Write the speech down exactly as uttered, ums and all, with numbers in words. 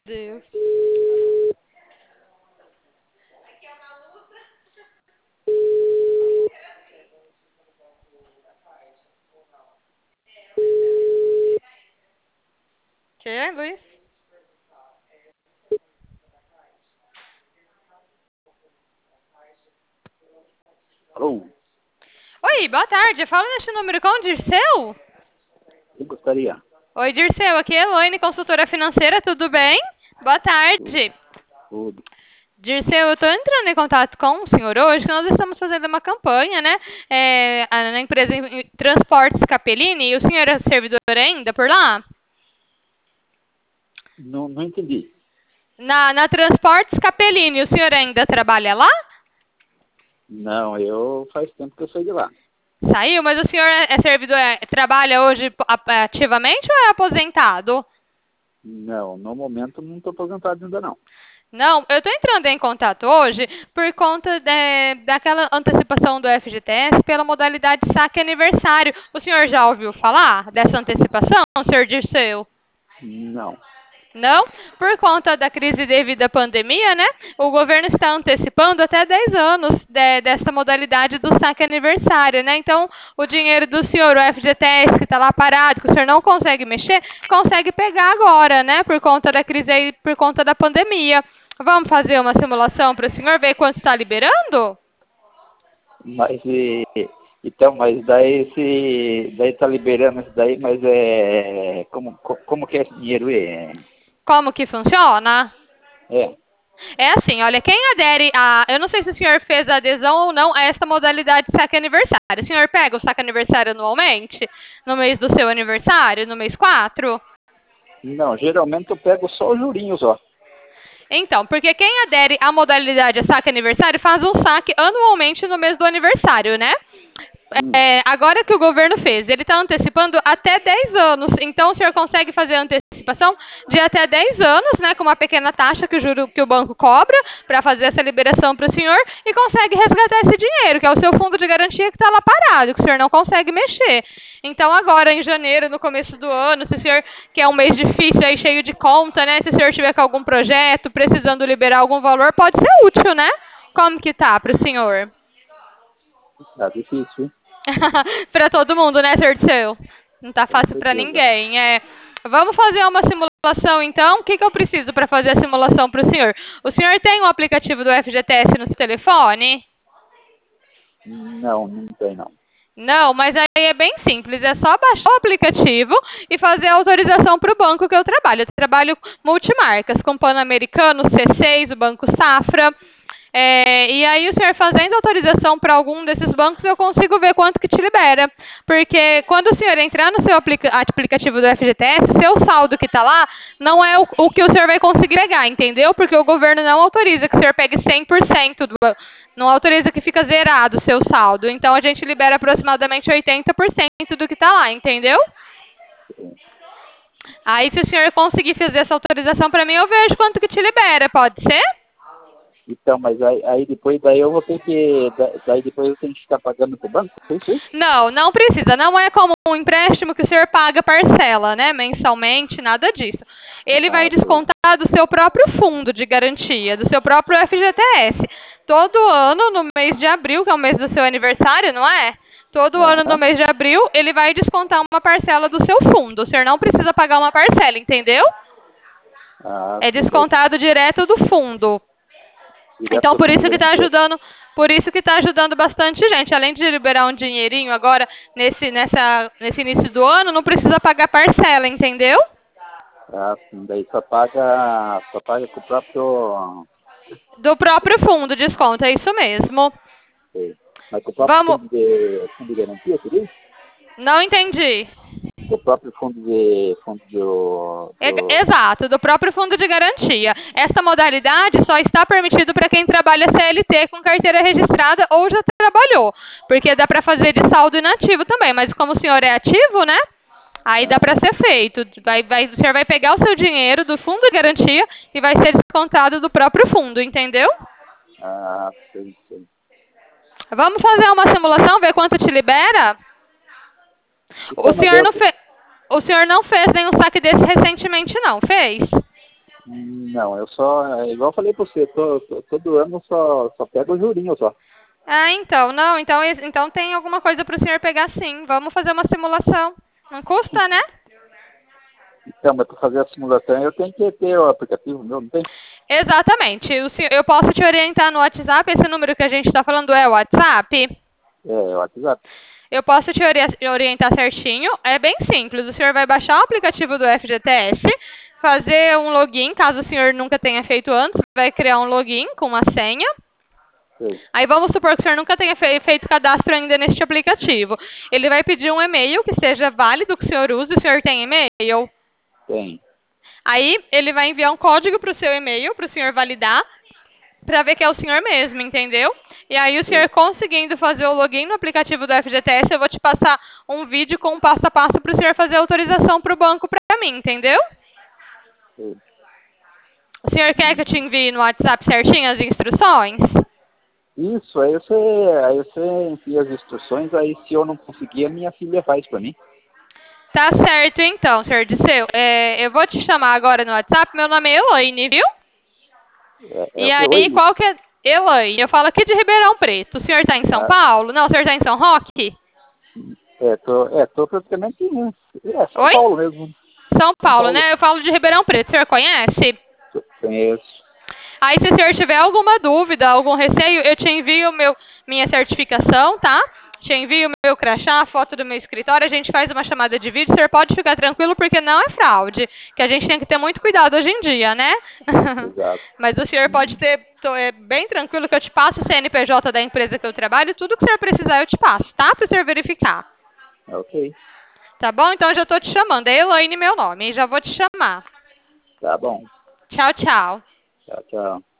Deus. Que, Luiz? Alô, Oi, boa tarde. Fala neste número com o Dirceu? eu gostaria. Oi, Dirceu. Aqui é Elaine, consultora financeira. Tudo bem? Boa Tudo, tarde. tudo. Dirceu, eu estou entrando em contato com o senhor hoje, que nós estamos fazendo uma campanha, né? É, a- na empresa em- em Transportes Capellini. E o senhor é servidor ainda por lá? Não, não entendi. Na, na Transportes Capellini, o senhor ainda trabalha lá? Não, eu faz tempo que eu saí de lá. Saiu, mas o senhor é é servidor, é- trabalha hoje a- ativamente ou é aposentado? Não, no momento não estou aposentado ainda não. Não, eu estou entrando em contato hoje por conta de- daquela antecipação do F G T S pela modalidade saque aniversário. O senhor já ouviu falar dessa antecipação, senhor Dirceu? Não. Não? Por conta da crise devido à pandemia, né? O governo está antecipando até dez anos de- dessa modalidade do saque aniversário, né? Então, o dinheiro do senhor, o F G T S, que está lá parado, que o senhor não consegue mexer, consegue pegar agora, né? Por conta da crise aí, por conta da pandemia. Vamos fazer uma simulação para o senhor ver quanto está liberando? Mas e, então, mas daí se daí tá liberando isso daí, mas é como co- como que é esse dinheiro é? Como que funciona? É. É assim, olha, quem adere a. Eu não sei se o senhor fez a adesão ou não a essa modalidade de saque aniversário. O senhor pega o saque aniversário anualmente? No mês do seu aniversário? No mês quatro? Não, geralmente eu pego só os jurinhos, ó. Então, porque quem adere à modalidade de saque aniversário faz um saque anualmente no mês do aniversário, né? Hum. É, agora que o governo fez, ele está antecipando até dez anos. Então, o senhor consegue fazer a antecipação de até dez anos, né, com uma pequena taxa que o, juro, que o banco cobra para fazer essa liberação para o senhor e consegue resgatar esse dinheiro, que é o seu fundo de garantia que está lá parado, que o senhor não consegue mexer. Então, agora, em janeiro, no começo do ano, se o senhor quer um mês difícil aí, cheio de conta, né, se o senhor tiver com algum projeto, precisando liberar algum valor, pode ser útil, né? Como que tá para o senhor? Tá difícil, hein? Para todo mundo, né, senhor Dirceu? Não tá Com fácil para certeza. ninguém. É. Vamos fazer uma simulação, então. O que, que eu preciso para fazer a simulação para o senhor? O senhor tem o aplicativo do F G T S no seu telefone? Não, não tem não. Não, mas aí é bem simples. É só baixar o aplicativo e fazer a autorização para o banco que eu trabalho. Eu trabalho multimarcas, com Pan-Americano, C seis, o Banco Safra. É, e aí o senhor fazendo autorização para algum desses bancos, eu consigo ver quanto que te libera. Porque quando o senhor entrar no seu aplica aplicativo do F G T S, o seu saldo que está lá não é o, o que o senhor vai conseguir pegar, entendeu? Porque o governo não autoriza que o senhor pegue cem por cento do... Não autoriza que fica zerado o seu saldo. Então a gente libera aproximadamente oitenta por cento do que está lá, entendeu? Aí se o senhor conseguir fazer essa autorização para mim, eu vejo quanto que te libera, pode ser? Então, mas aí, aí depois daí eu vou ter que. da- Daí depois eu tenho que ficar pagando pro banco? É isso aí? Não, não precisa. Não é como um empréstimo que o senhor paga parcela, né? Mensalmente, nada disso. Ele vai Ah, sei. descontar do seu próprio fundo de garantia, do seu próprio F G T S. Todo ano, no mês de abril, que é o mês do seu aniversário, não é? Todo ano, no Aham. mês de abril, ele vai descontar uma parcela do seu fundo. O senhor não precisa pagar uma parcela, entendeu? Ah, É sim, daí. descontado direto do fundo. Direto Então, do por fundo isso de que está garantia. ajudando, por isso que está ajudando bastante gente. Além de liberar um dinheirinho agora nesse, nessa, nesse início do ano, não precisa pagar parcela, entendeu? Ah, sim, daí só paga. Só paga com o próprio. Do próprio fundo, desconto, é isso mesmo. Sei. Mas com o próprio Vamos. fundo de, fundo de garantia, tudo isso? Não entendi. Com o próprio fundo de. Fundo do. E- do... Exato, do próprio fundo de garantia. Essa modalidade só está permitido para quem trabalha C L T com carteira registrada ou já trabalhou. Porque dá para fazer de saldo inativo também, mas como o senhor é ativo, né? Aí dá para Ah, ser feito. Vai, vai, o senhor vai pegar o seu dinheiro do fundo de garantia e vai ser descontado do próprio fundo, entendeu? ah, sei, sei. Vamos fazer uma simulação, ver quanto te libera? O Então, mas senhor eu. não, fe... o senhor não fez nenhum saque desse recentemente, não, fez? Não, eu só, é igual eu falei pra você, tô, tô- todo ano só, só pego o jurinho só. Ah, então, não, então, es- então tem alguma coisa para o senhor pegar sim. Vamos fazer uma simulação. Não custa, né? Então, mas para fazer a simulação eu tenho que ter o aplicativo meu, não tem? Exatamente. O senhor- eu posso te orientar no WhatsApp. Esse número que a gente está falando é o WhatsApp? É, o WhatsApp. Eu posso te ori- orientar certinho. É bem simples. O senhor vai baixar o aplicativo do F G T S, fazer um login, caso o senhor nunca tenha feito antes, vai criar um login com uma senha. Sei, Aí vamos supor que o senhor nunca tenha fe- feito cadastro ainda neste aplicativo. Ele vai pedir um e-mail que seja válido, que o senhor use. O senhor tem e-mail? tem. Aí ele vai enviar um código para o seu e-mail, para o senhor validar, para ver que é o senhor mesmo, entendeu? E aí o senhor Sei, conseguindo fazer o login no aplicativo do F G T S, eu vou te passar um vídeo com um passo a passo para o senhor fazer a autorização para o banco para mim, entendeu? sei. O senhor quer que eu te Uhum. envie no WhatsApp certinho as instruções? Isso, aí você, aí você envia as instruções, aí se eu não conseguir, a minha filha faz para mim. Tá certo então, senhor Disseu. É, eu vou te chamar agora no WhatsApp, meu nome é Elaine, viu? É, é E o que? aí, Oi? qual que é... Elaine, eu falo aqui de Ribeirão Preto. O senhor está em São Ah, Paulo? Não, o senhor está em São Roque? é, tô, é, tô praticamente em é, São Oi? Paulo mesmo. São São Paulo, Paulo, né? Eu falo de Ribeirão Preto. O senhor conhece? conheço. Aí, se o senhor tiver alguma dúvida, algum receio, eu te envio meu, minha certificação, tá? Te envio meu crachá, a foto do meu escritório, a gente faz uma chamada de vídeo. O senhor pode ficar tranquilo porque não é fraude, que a gente tem que ter muito cuidado hoje em dia, né? Exato. Mas o senhor pode Uhum. ter, tô, é bem tranquilo que eu te passo o C N P J da empresa que eu trabalho, tudo que o senhor precisar eu te passo, tá? Para o senhor verificar. Ok, Tá bom? Então eu já tô te chamando. É Elaine meu nome, e já vou te chamar. tá bom. Tchau, tchau. Tchau, tchau.